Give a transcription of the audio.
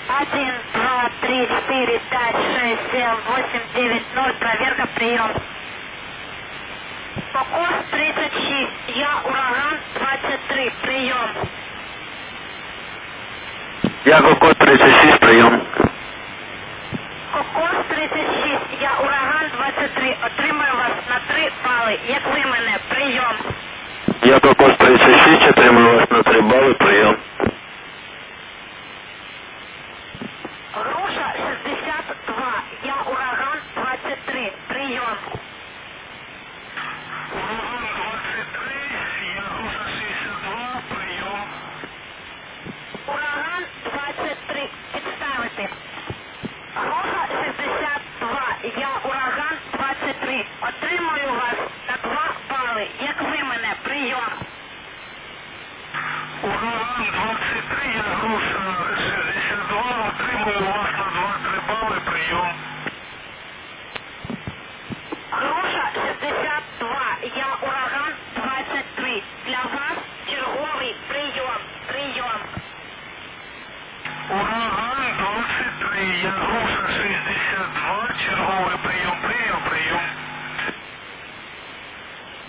1, 2, 3, 4, 5, 6, 7, 8, 9, 0. Проверка, прием. Кокос 36. Я ураган 23. Прием. Я Кокос 36, прийом. Кокос 36. Я ураган 23. Отримаю вас на 3 бали. Як ви мене? Прийом. Я Кокос 36, отримую вас на 3 бали, прийом. Груша 62. Я ураган 23. Прием. Ураган 23, я Груша 62, прийом. Ураган 23. Підставити. Груша 62. Я ураган 23. Отримую вас на 2 бали. Як ви мене? Прийом. Ураган 23, я Груша 62, отримую вас на 2-3 бали, прийом.